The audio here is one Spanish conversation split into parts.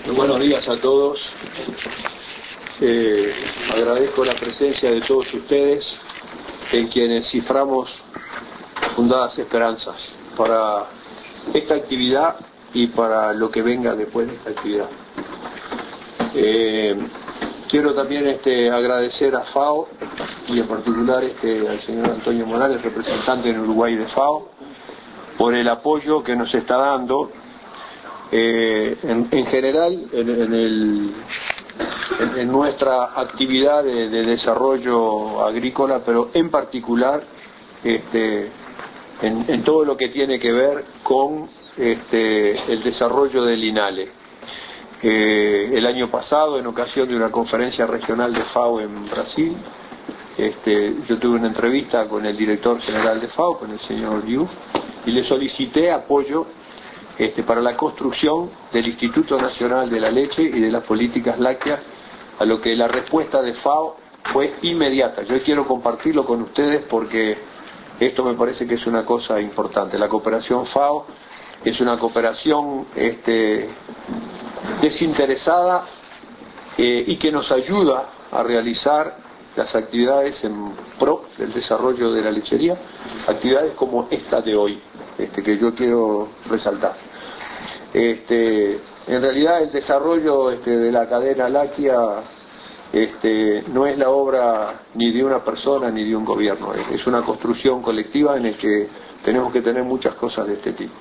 Muy buenos días a todos. Agradezco la presencia de todos ustedes, en quienes ciframos fundadas esperanzas para esta actividad y para lo que venga después de esta actividad. Quiero también agradecer a FAO y en particular al señor Antonio Morales, representante en Uruguay de FAO, por el apoyo que nos está dando en general en nuestra actividad de desarrollo agrícola, pero en particular en todo lo que tiene que ver con el desarrollo del INALE. El año pasado, en ocasión de una conferencia regional de FAO en Brasil, yo tuve una entrevista con el director general de FAO, con el señor Liu, y le solicité apoyo para la construcción del Instituto Nacional de la Leche y de las Políticas Lácteas, a lo que la respuesta de FAO fue inmediata. Yo quiero compartirlo con ustedes porque esto me parece que es una cosa importante. La cooperación FAO es una cooperación desinteresada y que nos ayuda a realizar las actividades en pro del desarrollo de la lechería, actividades como esta de hoy, que yo quiero resaltar. En realidad el desarrollo de la cadena láctea no es la obra ni de una persona ni de un gobierno, es una construcción colectiva en la que tenemos que tener muchas cosas de este tipo.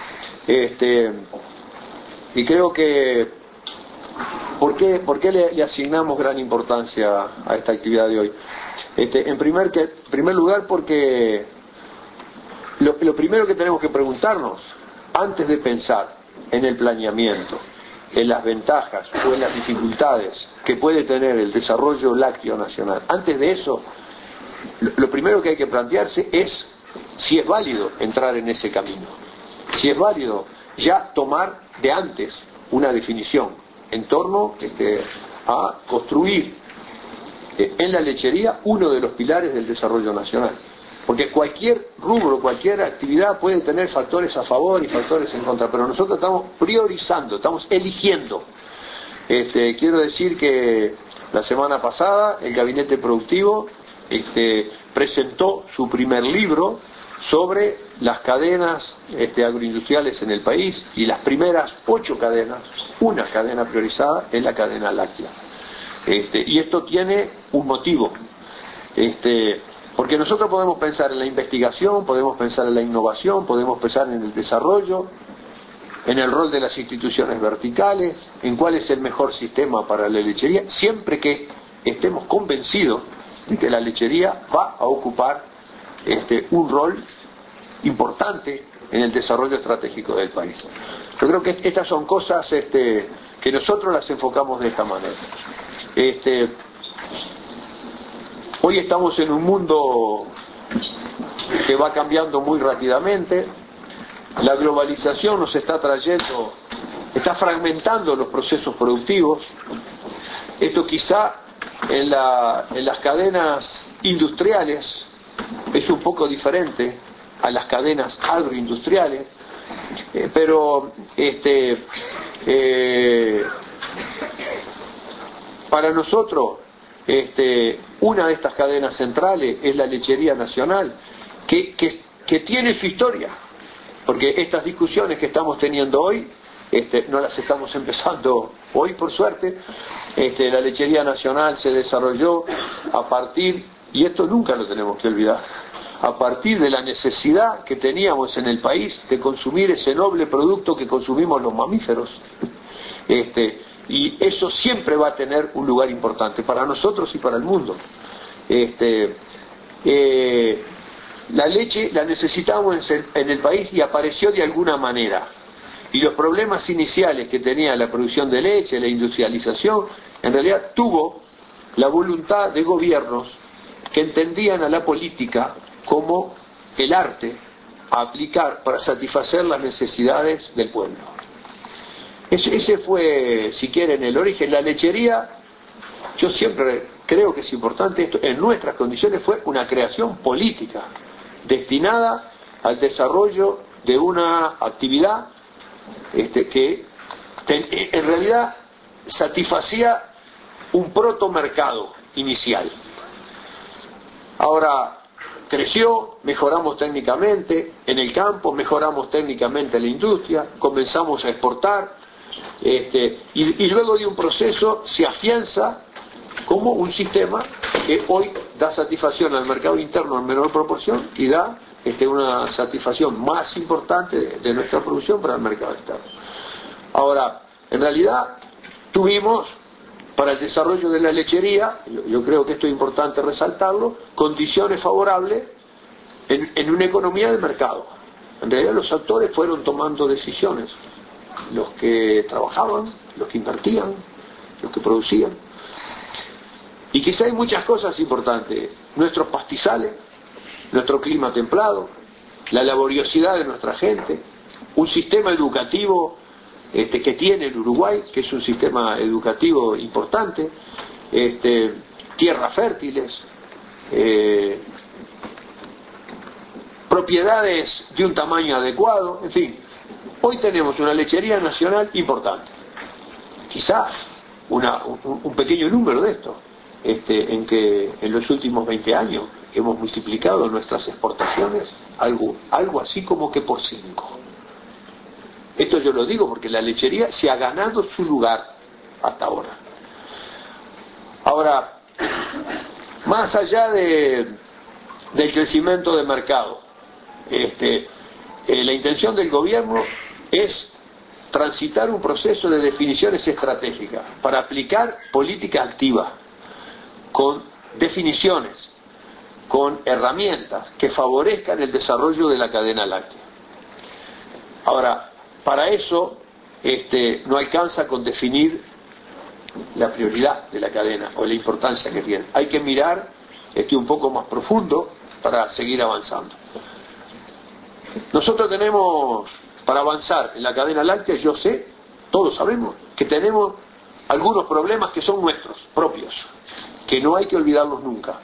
Y creo que ¿por qué le asignamos gran importancia a esta actividad de hoy? En primer lugar porque lo primero que tenemos que preguntarnos antes de pensar en el planeamiento, en las ventajas o en las dificultades que puede tener el desarrollo lácteo nacional, antes de eso, lo primero que hay que plantearse es si es válido entrar en ese camino, si es válido ya tomar de antes una definición en torno a construir en la lechería uno de los pilares del desarrollo nacional. Porque cualquier rubro, cualquier actividad puede tener factores a favor y factores en contra, pero nosotros estamos priorizando, estamos eligiendo. Quiero decir que la semana pasada el Gabinete Productivo presentó su primer libro sobre las cadenas agroindustriales en el país, y las primeras 8 cadenas, una cadena priorizada es la cadena láctea. Y esto tiene un motivo. Porque nosotros podemos pensar en la investigación, podemos pensar en la innovación, podemos pensar en el desarrollo, en el rol de las instituciones verticales, en cuál es el mejor sistema para la lechería, siempre que estemos convencidos de que la lechería va a ocupar un rol importante en el desarrollo estratégico del país. Yo creo que estas son cosas que nosotros las enfocamos de esta manera. Hoy estamos en un mundo que va cambiando muy rápidamente. La globalización nos está está fragmentando los procesos productivos. Esto quizá en las cadenas industriales es un poco diferente a las cadenas agroindustriales, pero para nosotros una de estas cadenas centrales es la lechería nacional, que tiene su historia, porque estas discusiones que estamos teniendo hoy no las estamos empezando hoy, por suerte. La lechería nacional se desarrolló a partir, y esto nunca lo tenemos que olvidar, a partir de la necesidad que teníamos en el país de consumir ese noble producto que consumimos los mamíferos. Y eso siempre va a tener un lugar importante para nosotros y para el mundo. La leche la necesitábamos en el país y apareció de alguna manera. Y los problemas iniciales que tenía la producción de leche, la industrialización, en realidad tuvo la voluntad de gobiernos que entendían a la política como el arte a aplicar para satisfacer las necesidades del pueblo. Ese fue, si quieren, el origen. La lechería, yo siempre creo que es importante esto, en nuestras condiciones fue una creación política destinada al desarrollo de una actividad que en realidad satisfacía un protomercado inicial. Ahora creció, mejoramos técnicamente en el campo, mejoramos técnicamente en la industria, comenzamos a exportar, y luego de un proceso se afianza como un sistema que hoy da satisfacción al mercado interno en menor proporción y da una satisfacción más importante de nuestra producción para el mercado externo. Ahora, en realidad tuvimos para el desarrollo de la lechería, yo creo que esto es importante resaltarlo, condiciones favorables en una economía de mercado. En realidad los actores fueron tomando decisiones, los que trabajaban, los que invertían, los que producían. Y quizá hay muchas cosas importantes, nuestros pastizales, nuestro clima templado, la laboriosidad de nuestra gente, un sistema educativo que tiene el Uruguay, que es un sistema educativo importante, tierras fértiles, propiedades de un tamaño adecuado, en fin, hoy tenemos una lechería nacional importante. Quizás un pequeño número de esto, en que en los últimos 20 años hemos multiplicado nuestras exportaciones algo así como que por 5. Esto yo lo digo porque la lechería se ha ganado su lugar hasta ahora. Ahora, más allá del crecimiento de mercado, la intención del gobierno es transitar un proceso de definiciones estratégicas para aplicar política activa, con definiciones, con herramientas que favorezcan el desarrollo de la cadena láctea. Ahora, para eso no alcanza con definir la prioridad de la cadena o la importancia que tiene. Hay que mirar un poco más profundo para seguir avanzando. Nosotros tenemos, para avanzar en la cadena láctea, yo sé, todos sabemos, que tenemos algunos problemas que son nuestros, propios, que no hay que olvidarlos nunca.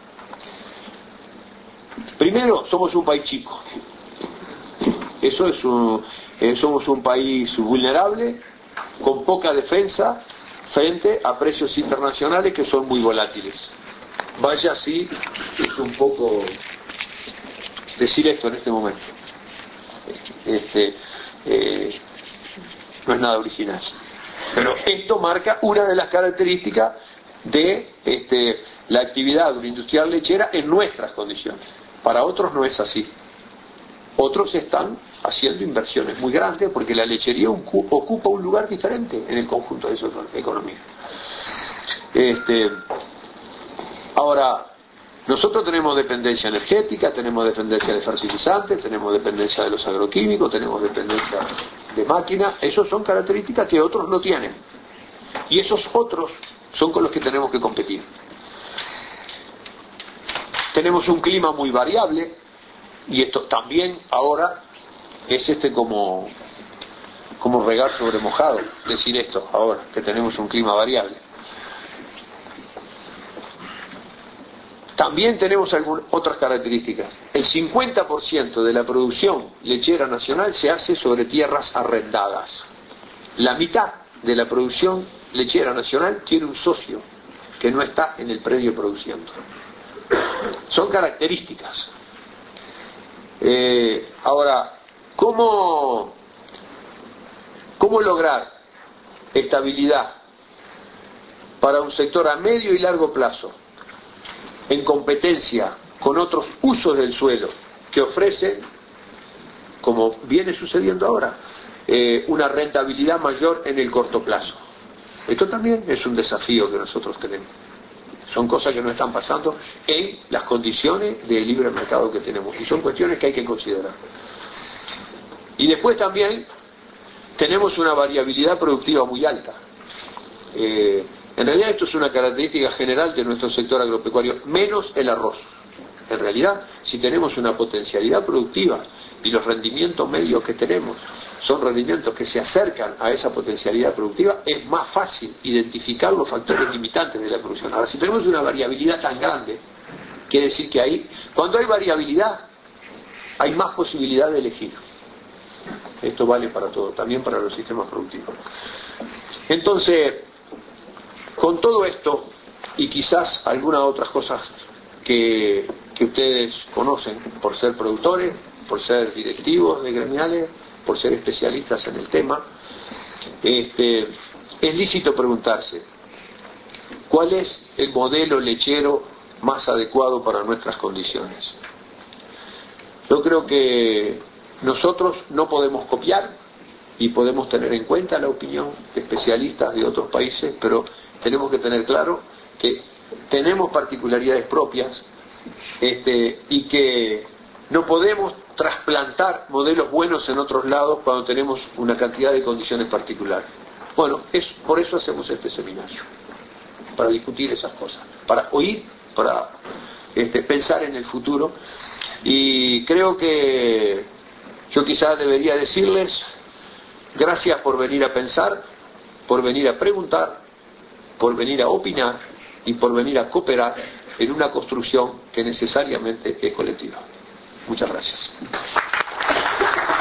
Primero, somos un país chico. Eso es somos un país vulnerable, con poca defensa frente a precios internacionales que son muy volátiles. Vaya así, es un poco decir esto en este momento. No es nada original. Pero esto marca una de las características de la actividad industrial lechera en nuestras condiciones. Para otros no es así. Otros están haciendo inversiones muy grandes porque la lechería ocupa un lugar diferente en el conjunto de su economía. Ahora, nosotros tenemos dependencia energética, tenemos dependencia de fertilizantes, tenemos dependencia de los agroquímicos, tenemos dependencia de máquinas. Esas son características que otros no tienen. Y esos otros son con los que tenemos que competir. Tenemos un clima muy variable, y esto también ahora es como regar sobre mojado, decir esto ahora, que tenemos un clima variable. También tenemos otras características. El 50% de la producción lechera nacional se hace sobre tierras arrendadas. La mitad de la producción lechera nacional tiene un socio que no está en el predio produciendo. Son características. Ahora, ¿cómo lograr estabilidad para un sector a medio y largo plazo en competencia con otros usos del suelo que ofrecen, como viene sucediendo ahora, una rentabilidad mayor en el corto plazo? Esto también es un desafío que nosotros tenemos. Son cosas que no están pasando en las condiciones de libre mercado que tenemos, y son cuestiones que hay que considerar. Y después también tenemos una variabilidad productiva muy alta. En realidad esto es una característica general de nuestro sector agropecuario, menos el arroz. En realidad, si tenemos una potencialidad productiva y los rendimientos medios que tenemos son rendimientos que se acercan a esa potencialidad productiva, es más fácil identificar los factores limitantes de la producción. Ahora, si tenemos una variabilidad tan grande, quiere decir que cuando hay variabilidad, hay más posibilidad de elegir. Esto vale para todo, también para los sistemas productivos. Entonces, con todo esto, y quizás algunas otras cosas que ustedes conocen por ser productores, por ser directivos de gremiales, por ser especialistas en el tema, es lícito preguntarse, ¿cuál es el modelo lechero más adecuado para nuestras condiciones? Yo creo que nosotros no podemos copiar y podemos tener en cuenta la opinión de especialistas de otros países, pero tenemos que tener claro que tenemos particularidades propias y que no podemos trasplantar modelos buenos en otros lados cuando tenemos una cantidad de condiciones particulares. Bueno, por eso hacemos este seminario, para discutir esas cosas, para oír, para pensar en el futuro. Y creo que yo quizás debería decirles gracias por venir a pensar, por venir a preguntar, por venir a opinar y por venir a cooperar en una construcción que necesariamente es colectiva. Muchas gracias.